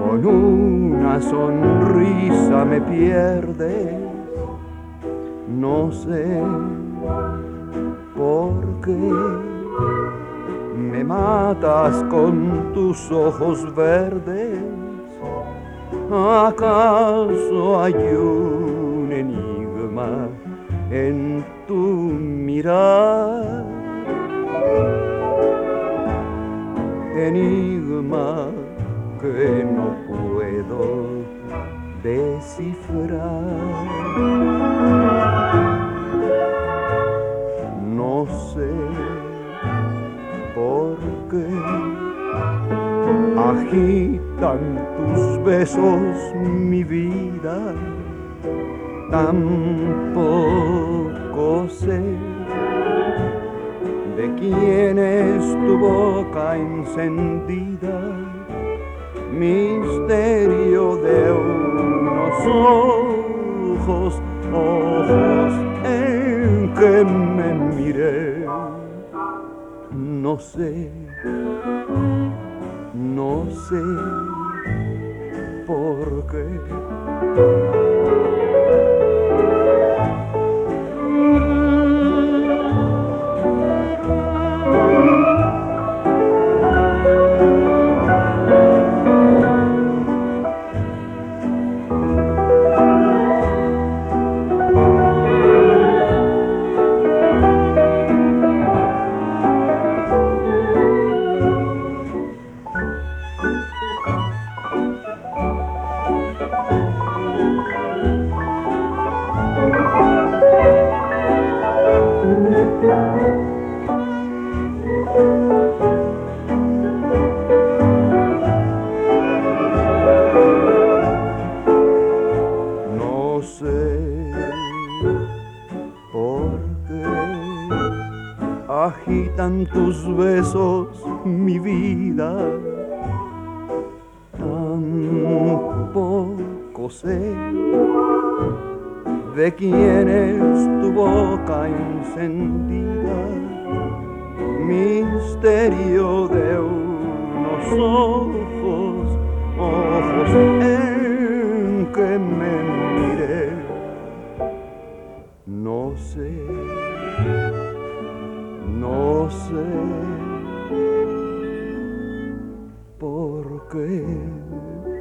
con una sonrisa me pierdes, no sé por qué me matas con tus ojos verdes. ¿Acaso hay un enigma en tu mirar? Enigma que no puedo descifrar. No sé por qué agitan tus besos mi vida, tampoco sé de quién es tu boca encendida, misterio de unos ojos, ojos en que me miré. No sé, no sé por qué. No sé por qué agitan tus besos mi vida, tampoco sé de quién es tu boca encendida, misterio de unos ojos, ojos en que me miré. No sé, no sé por qué.